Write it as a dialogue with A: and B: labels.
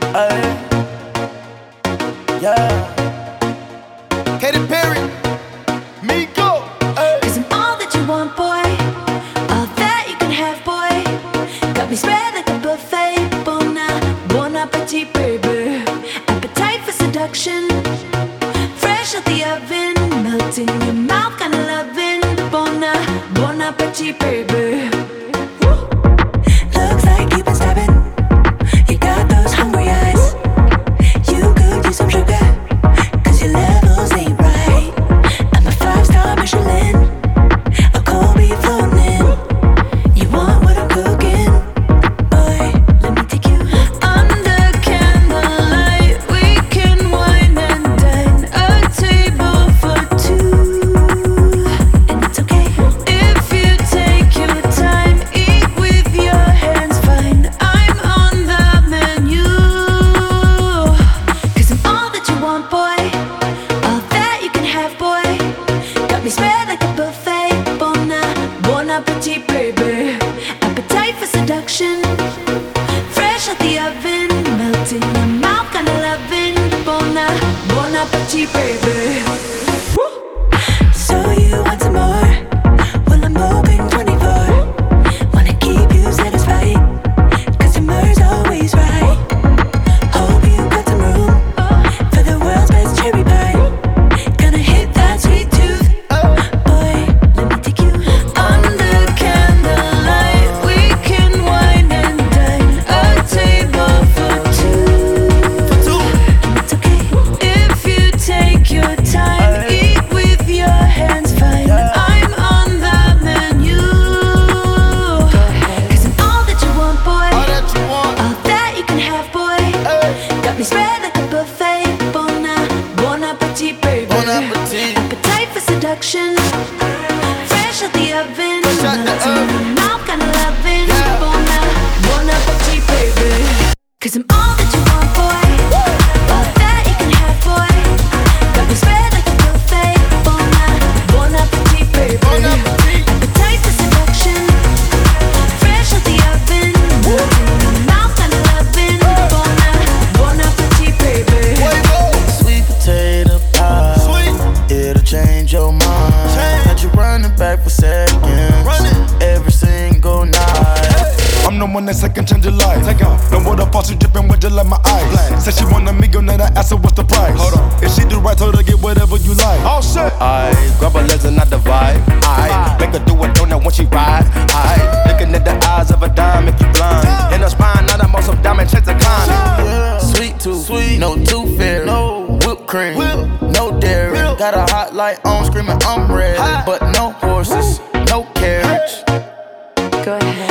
A: Ay, yeah. Katy Perry, Miko.
B: Cause I'm all that you want, boy. All that you can have, boy. Got me spread like a buffet. Bon appetit, baby. Appetite for seduction. Fresh out the oven. Melting in your mouth, kinda loving. Bon appetit, baby. Looks like you've been stabbing. You got those hungry eyes. You could use some sugar, cause your levels ain't right. I'm a 5-star Michelin, a cold beef floating in. You want what I'm cooking? Boy, let me take you under candlelight. We can wine and dine, a table for two. And it's okay if you take your time. Eat with your hands, fine. I'm on the menu. Cause I'm all that you want, boy. All that you can have, boy. Got me spread like a buffet. Bon appetit, baby. Appetite for seduction. Fresh out the oven. Melting in your mouth, kinda loving. Bon appetit, baby. So you want some more? Well, I'm open 24. Wanna keep you satisfied, cause summer's always right. Hope you got some room for the world's best cherry pie. Gonna hit that sweet tooth. Boy, let me take you under candlelight. We can wine and dine, a table for two. And it's okay if you take your time. Eat with your hands, fine. I'm on the menu. Cause I'm all that you want, boy.
A: All that you want.
B: All that you can have, boy. Got me spread like a buffet. Bon appetit, baby.
A: Bon appetit.
B: Appetite for seduction. Fresh out the oven.
A: Fresh out the
B: Melting in
A: oven.
B: your mouth, kinda loving.
A: Yeah.
B: Bon appetit, baby. Cause I'm all that you want, boy. All that you can have, boy. Got me spread like a buffet. Bon appetit, baby.
A: Bon appetit.
B: Appetite for seduction. Fresh out the oven. Melting in your mouth, kinda loving. Bon appetit, baby.
A: Sweet potato pie. Sweet. It'll change your mind. Had you running back for seconds. Every single night.
C: I'm the one that's second change your life. Take off. No water faucet dripping with just like my eyes. Said she want a millionaire, I asked her what's the price. Hold on. If she do right, told her get whatever you like. Oh shit.
D: I grab her legs and not divide. I make her do a donut when she ride. I looking at the eyes of a dime, make you blind. In her spine, not a muscle diamond, chase the climb.
A: Sweet tooth, sweet, no tooth fairy, no whipped cream, no dairy. Got a hot light on, screaming I'm ready, but no horses, no carriage.
B: Go ahead.